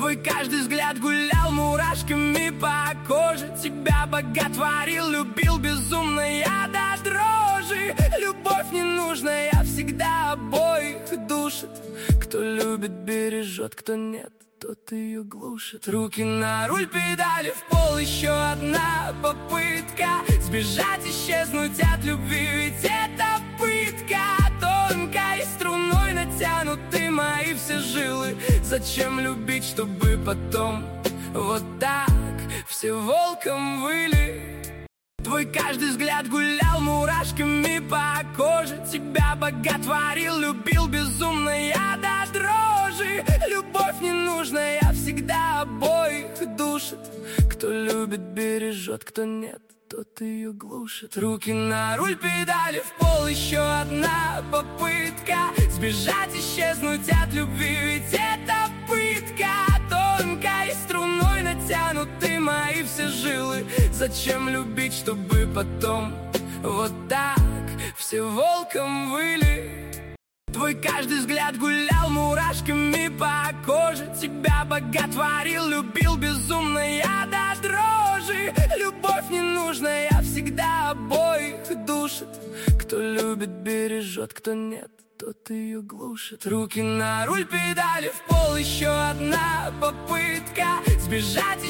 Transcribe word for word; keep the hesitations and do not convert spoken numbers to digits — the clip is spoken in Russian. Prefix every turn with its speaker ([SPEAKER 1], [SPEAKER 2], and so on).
[SPEAKER 1] Твой каждый взгляд гулял мурашками по коже. Тебя боготворил, любил безумно я до дрожи. Любовь ненужная всегда обоих душит. Кто любит, бережет, кто нет, тот ее глушит. Руки на руль, педали в пол, еще одна попытка сбежать, исчезнуть от любви, ведь это пытка. Тонкой струной натянуты мои все жилы. Зачем любить, чтобы потом вот так все волком выли? Твой каждый взгляд гулял мурашками по коже. Тебя боготворил, любил безумно я до дрожи. Любовь ненужная всегда обоих душит. Кто любит, бережет, кто нет, тот ее глушит. Руки на руль, педали в пол, еще одна попытка сбежать, исчезнуть от любви, ведь это пытка. Тонкой струной натянуты мои все жилы. Зачем любить, чтобы потом вот так все волком выли? Твой каждый взгляд гулял мурашками по коже. Тебя боготворил, любил безумно я до дрожи. Любовь ненужная всегда обоих душит. Кто любит, бережет, кто нет, тот ее глушит. Руки на руль, педали в пол, еще одна попытка сбежать.